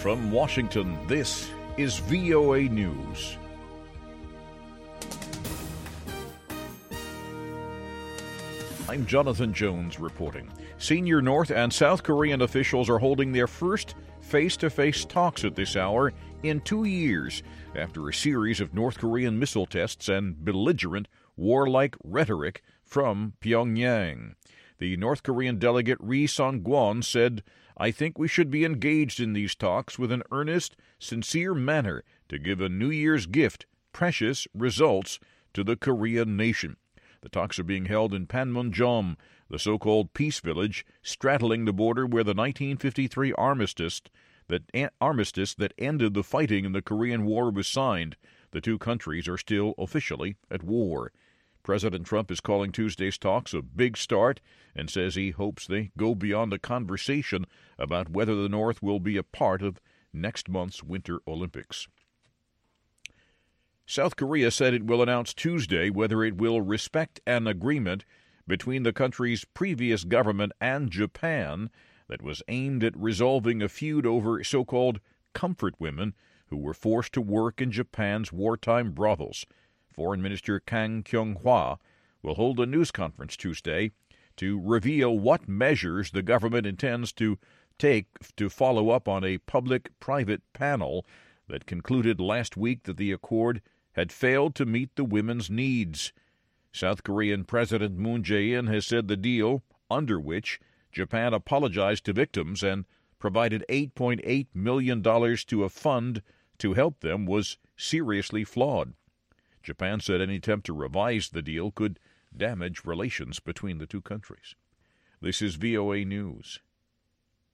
From Washington, this is VOA News. I'm Jonathan Jones reporting. Senior North and South Korean officials are holding their first face-to-face talks at this hour in 2 years after a series of North Korean missile tests and belligerent, warlike rhetoric from Pyongyang. The North Korean delegate Ri Sung-kwon said, "I think we should be engaged in these talks with an earnest, sincere manner to give a New Year's gift, precious results to the Korean nation." The talks are being held in Panmunjom, the so-called peace village straddling the border where the 1953 armistice that ended the fighting in the Korean War was signed. The two countries are still officially at war. President Trump is calling Tuesday's talks a big start and says he hopes they go beyond a conversation about whether the North will be a part of next month's Winter Olympics. South Korea said it will announce Tuesday whether it will respect an agreement between the country's previous government and Japan that was aimed at resolving a feud over so-called comfort women who were forced to work in Japan's wartime brothels. Foreign Minister Kang Kyung-hwa will hold a news conference Tuesday to reveal what measures the government intends to take to follow up on a public-private panel that concluded last week that the accord had failed to meet the women's needs. South Korean President Moon Jae-in has said the deal, under which Japan apologized to victims and provided $8.8 million to a fund to help them, was seriously flawed. Japan said any attempt to revise the deal could damage relations between the two countries. This is VOA News.